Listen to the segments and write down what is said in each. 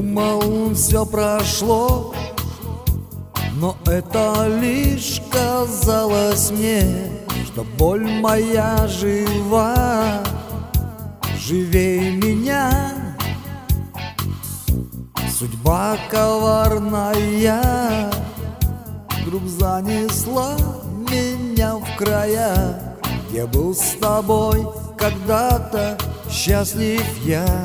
думал, все прошло, но это лишь казалось мне, что боль моя жива, живей меня. Судьба коварная вдруг занесла меня в края, где был с тобой когда-то счастлив я.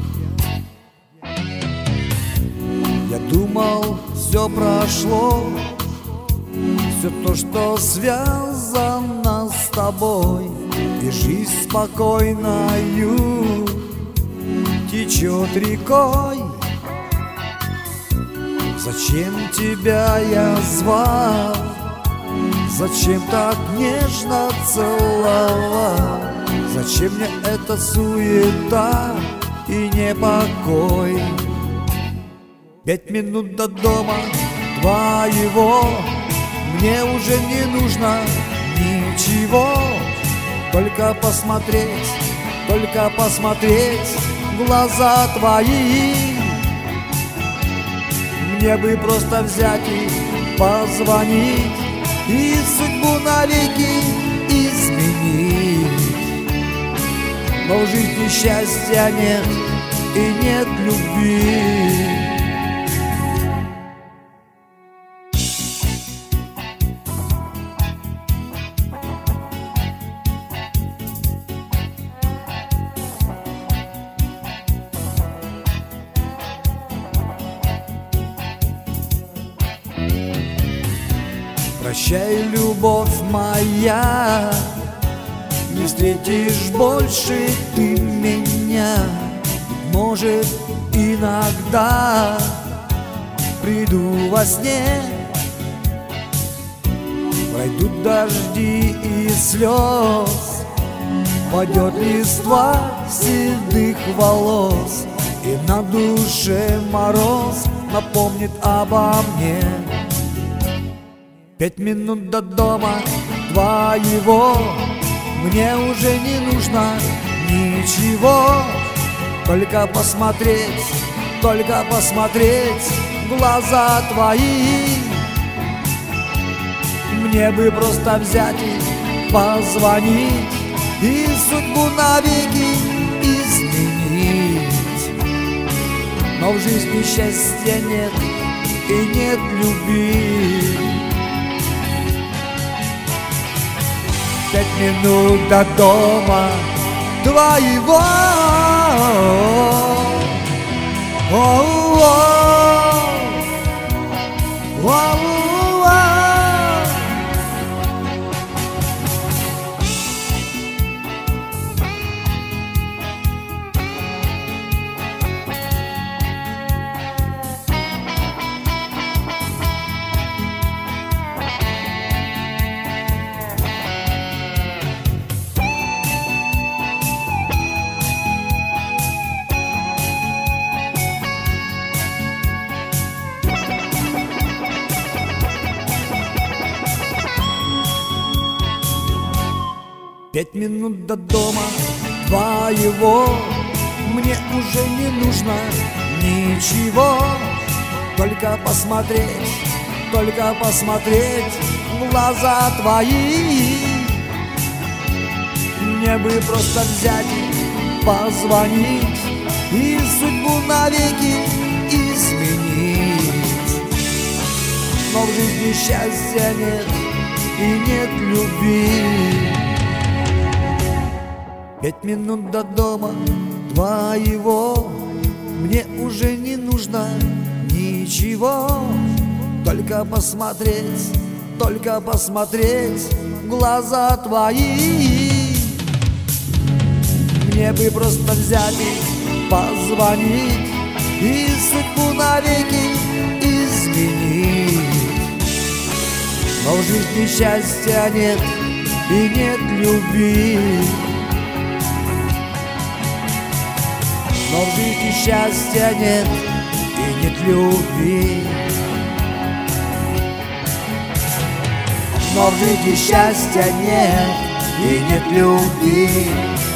Я думал, все прошло, все то, что связано с тобой, и жизнь спокойною течет рекой. Зачем тебя я звал? Зачем так нежно целовал? Зачем мне эта суета и непокой? 5 минут до дома твоего, мне уже не нужно ничего, только посмотреть в глаза твои. Мне бы просто взять и позвонить, и судьбу навеки изменить. Но в жизни счастья нет и нет любви. Прощай, любовь моя, не встретишь больше ты меня. Может, иногда приду во сне, пройдут дожди и слез, падет листва седых волос, и на душе мороз напомнит обо мне. 5 минут до дома твоего, мне уже не нужно ничего, только посмотреть в глаза твои. Мне бы просто взять и позвонить, и судьбу навеки изменить. Но в жизни счастья нет и нет любви. 5 минут до дома твоего. Пять минут до дома твоего, мне уже не нужно ничего, только посмотреть в глаза твои. Мне бы просто взять и позвонить, и судьбу навеки изменить. Но в жизни счастья нет и нет любви. 5 минут до дома твоего, мне уже не нужно ничего, только посмотреть в глаза твои. Мне бы просто взять и позвонить, и судьбу навеки изменить. Но в жизни счастья нет и нет любви. Но в жизни счастья нет и нет любви. Но в жизни счастья нет и нет любви.